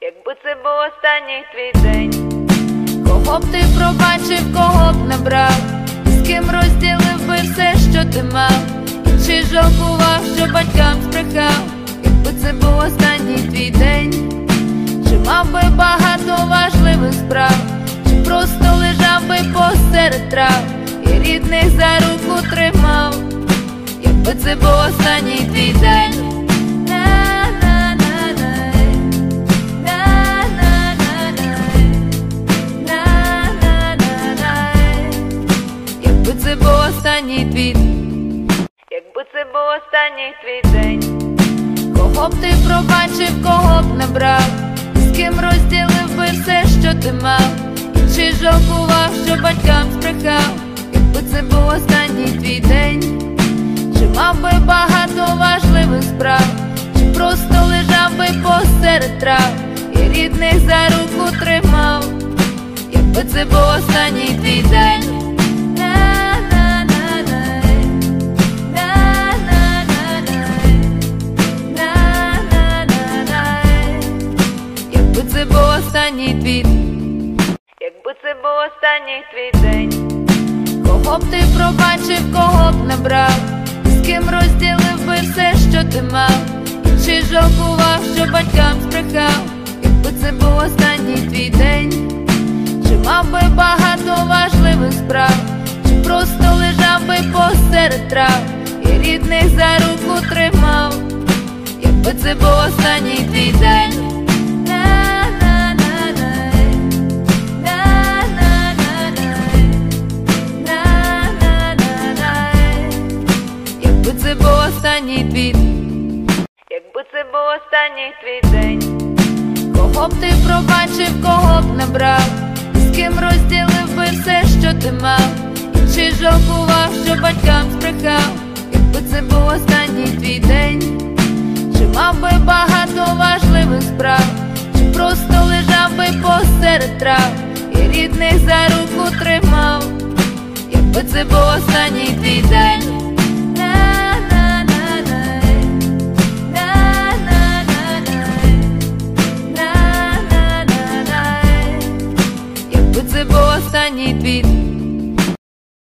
Якби це був останній твій день, кого б ти пробачив, кого б набрав, з ким розділив би все, що ти мав, чи жалкував, що батькам збрехав. Якби це був останній твій день, чи мав би багато важливих справ, чи просто лежав би посеред трав і рідних за руку тримав. Якби це був останній твій день, якби це був останній твій, якби це був останній твій день, кого б ти пробачив, кого б набрав, з ким розділив би все, що ти мав, чи жалкував, що батькам збрехав. Якби це був останній твій день, чи мав би багато важливих справ, чи просто лежав би посеред трав і рідних за руку тримав. Якби це був останній твій день, якби це був останній твій, якби це був останній твій день, кого б ти пробачив, кого б набрав, з ким розділив би все, що ти мав, чи жалкував, що батькам збрехав. Якби це був останній твій день, чи мав би багато важливих справ, чи просто лежав би посеред трав і рідних за руку тримав. Якби це був останній твій день, якби це був останній твій, якби це був останній твій день, кого б ти пробачив, кого б набрав, з ким розділив би все, що ти мав, чи жалкував, що батькам збрехав. Якби це був останній твій день, чи мав би багато важливих справ, чи просто лежав би посеред трав і рідних за руку тримав. Якби це був останній твій день, якби це був останній твій.